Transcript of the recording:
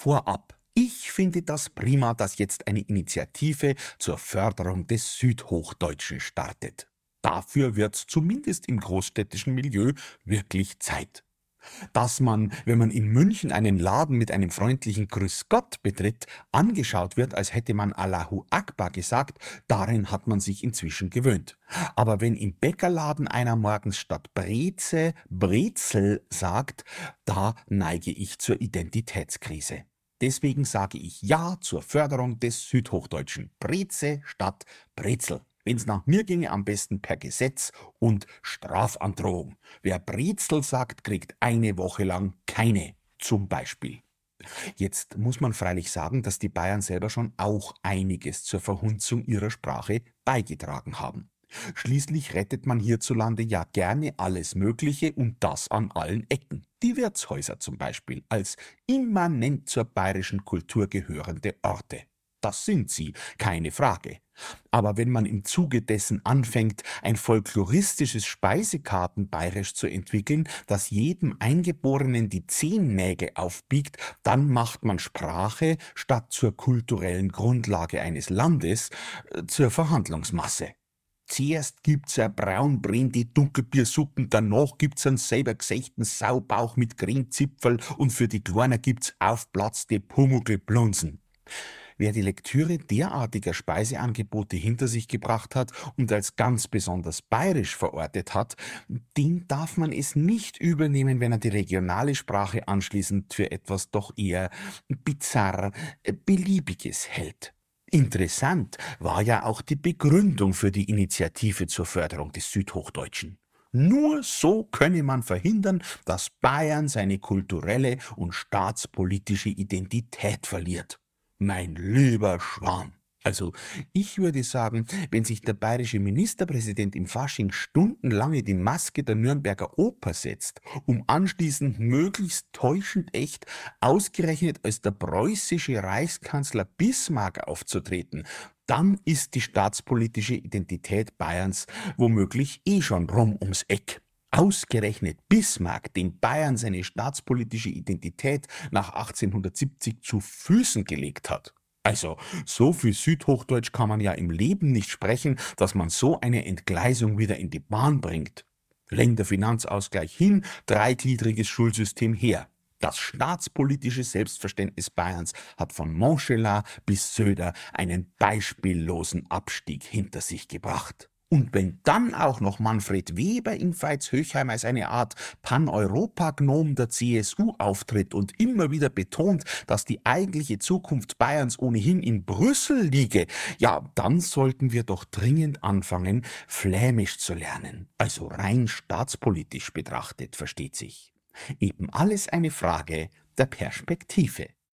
Vorab. Ich finde das prima, dass jetzt eine Initiative zur Förderung des Südhochdeutschen startet. Dafür wird's zumindest im großstädtischen Milieu wirklich Zeit. Dass man, wenn man in München einen Laden mit einem freundlichen Grüß Gott betritt, angeschaut wird, als hätte man Allahu Akbar gesagt, darin hat man sich inzwischen gewöhnt. Aber wenn im Bäckerladen einer morgens statt Breze Brezel sagt, da neige ich zur Identitätskrise. Deswegen sage ich Ja zur Förderung des Südhochdeutschen. Breze statt Brezel. Wenn's nach mir ginge, am besten per Gesetz und Strafandrohung. Wer Brezel sagt, kriegt eine Woche lang keine, zum Beispiel. Jetzt muss man freilich sagen, dass die Bayern selber schon auch einiges zur Verhunzung ihrer Sprache beigetragen haben. Schließlich rettet man hierzulande ja gerne alles Mögliche und das an allen Ecken. Die Wirtshäuser zum Beispiel als immanent zur bayerischen Kultur gehörende Orte. Das sind sie, keine Frage. Aber wenn man im Zuge dessen anfängt, ein folkloristisches Speisekarten-Bayerisch zu entwickeln, das jedem Eingeborenen die Zehennägel aufbiegt, dann macht man Sprache statt zur kulturellen Grundlage eines Landes zur Verhandlungsmasse. Zuerst gibt's ein braunbrennende Dunkelbiersuppen, danach gibt's einen selber gesächten Saubauch mit Cremezipferl und für die Kleiner gibt's aufplatzte Pumuckl-Blunsen. Wer die Lektüre derartiger Speiseangebote hinter sich gebracht hat und als ganz besonders bayerisch verortet hat, dem darf man es nicht übelnehmen, wenn er die regionale Sprache anschließend für etwas doch eher bizarr Beliebiges hält. Interessant war ja auch die Begründung für die Initiative zur Förderung des Südhochdeutschen. Nur so könne man verhindern, dass Bayern seine kulturelle und staatspolitische Identität verliert. Mein lieber Schwan. Also, ich würde sagen, wenn sich der bayerische Ministerpräsident im Fasching stundenlang in die Maske der Nürnberger Oper setzt, um anschließend möglichst täuschend echt ausgerechnet als der preußische Reichskanzler Bismarck aufzutreten, dann ist die staatspolitische Identität Bayerns womöglich schon rum ums Eck. Ausgerechnet Bismarck, dem Bayern seine staatspolitische Identität nach 1870 zu Füßen gelegt hat. Also, so viel Südhochdeutsch kann man ja im Leben nicht sprechen, dass man so eine Entgleisung wieder in die Bahn bringt. Länderfinanzausgleich hin, dreigliedriges Schulsystem her. Das staatspolitische Selbstverständnis Bayerns hat von Montgelas bis Söder einen beispiellosen Abstieg hinter sich gebracht. Und wenn dann auch noch Manfred Weber in Veitshöchheim als eine Art Pan-Europa-Gnom der CSU auftritt und immer wieder betont, dass die eigentliche Zukunft Bayerns ohnehin in Brüssel liege, ja, dann sollten wir doch dringend anfangen, Flämisch zu lernen. Also rein staatspolitisch betrachtet, versteht sich. Eben alles eine Frage der Perspektive.